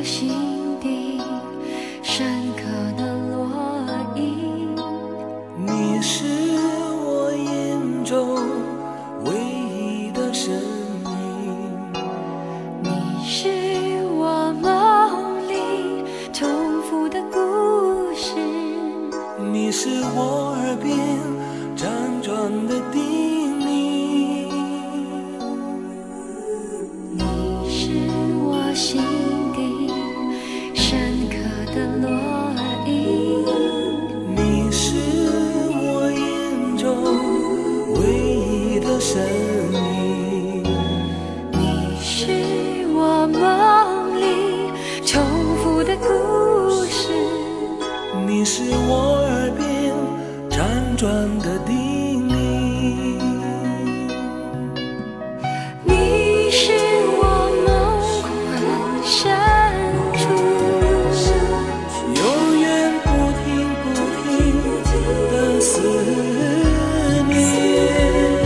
心底深刻的烙印。 你是我眼中唯一的身影， 你是我梦里重复的故事， 你是我耳边辗转的叮咛， 你是我心底深刻的烙印。 你是我眼中唯一的身影， 你是我梦里重复的故事， 你是我耳边辗转的叮咛， 你是我梦魂深处永远不停的思念。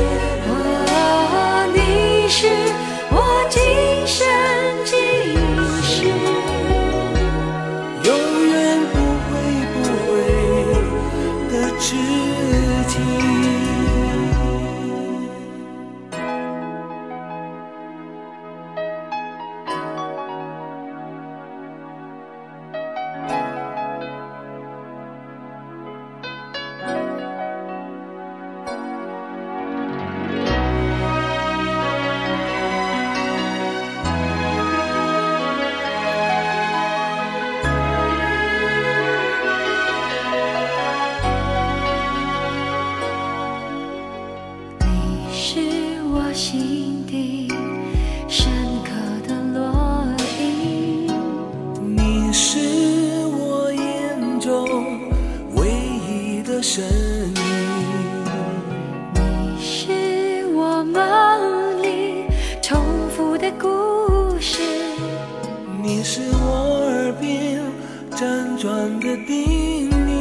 你是我今生今世永远不会的知己。 你是我心底深刻的烙印， 你是我眼中唯一的身影， 你是我梦里重复的故事， 你是我耳边辗转的叮咛，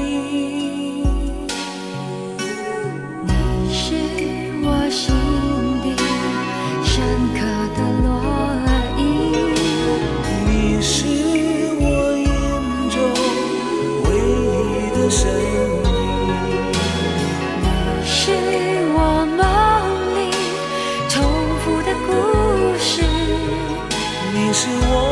你是我心底深刻的烙印， 你是我眼中唯一的身影， 你是我梦里重复的故事， 你是我